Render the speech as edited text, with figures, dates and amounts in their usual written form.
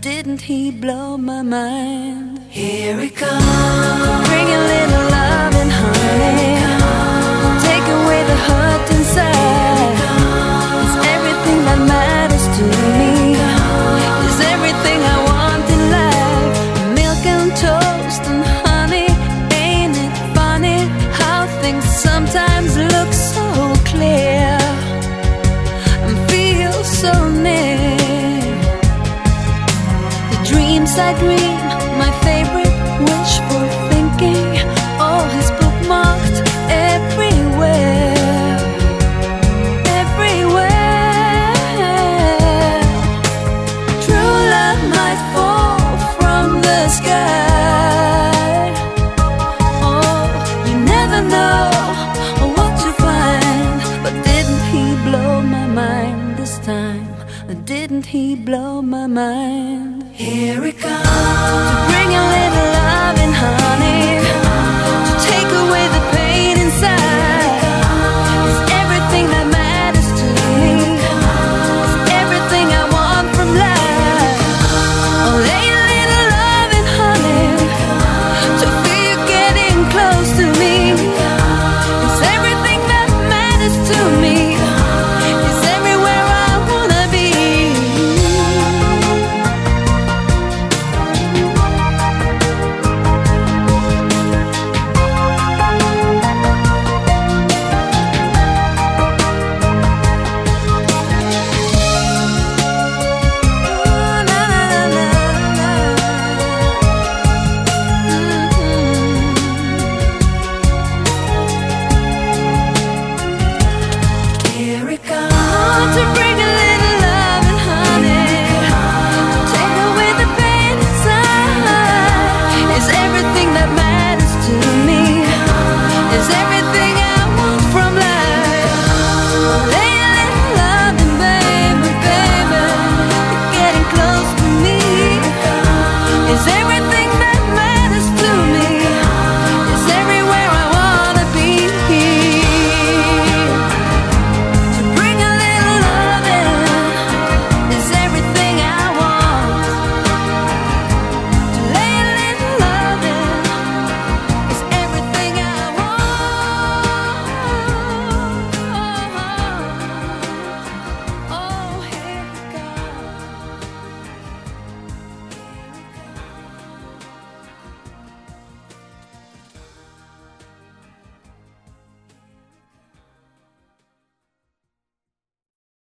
didn't he blow my mind? Here it comes. Bring a little love and honey, take away the hurt inside. It's everything that matters to me. It's everything I want in life. Milk and toast and honey. Ain't it funny how things sometimes look so clear and feel so near? The dreams I dream, my favorite wishful thinking, all is bookmarked everywhere, everywhere. True love might fall from the sky. Oh, you never know what to find. But didn't he blow my mind this time? Didn't he blow my mind? Here it